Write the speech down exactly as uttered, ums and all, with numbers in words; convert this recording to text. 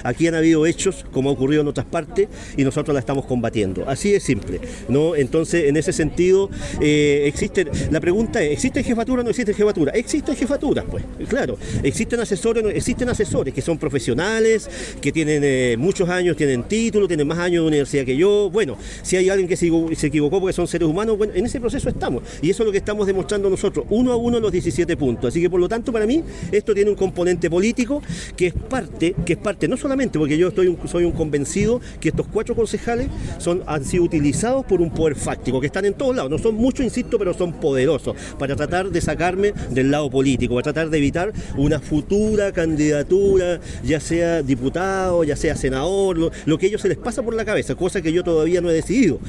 Aquí han habido hechos, como ha ocurrido en otras partes, y nosotros la estamos combatiendo. Así de simple, ¿no? Entonces, en ese sentido, eh, existe, la pregunta es, ¿existe jefatura o no existe jefatura? Existen jefaturas, pues, claro. Existen asesores, existen asesores que son profesionales, que tienen eh, muchos años, tienen título, tienen más años de universidad que yo. Bueno, si hay alguien que se, se equivocó porque son seres humanos, bueno, en ese proceso estamos. Y eso es lo que estamos demostrando nosotros, uno a uno los diecisiete puntos. Así que, por lo tanto, para mí, esto tiene un componente político que es parte, que es parte, no solamente porque yo estoy un, soy un convencido que estos cuatro concejales son, han sido utilizados por un poder fáctico, que están en todos lados, no son muchos, insisto, pero son poderosos, para tratar de sacarme del lado político, para tratar de evitar una futura candidatura, ya sea diputado, ya sea senador, lo, lo que a ellos se les pasa por la cabeza, cosa que yo todavía no he decidido.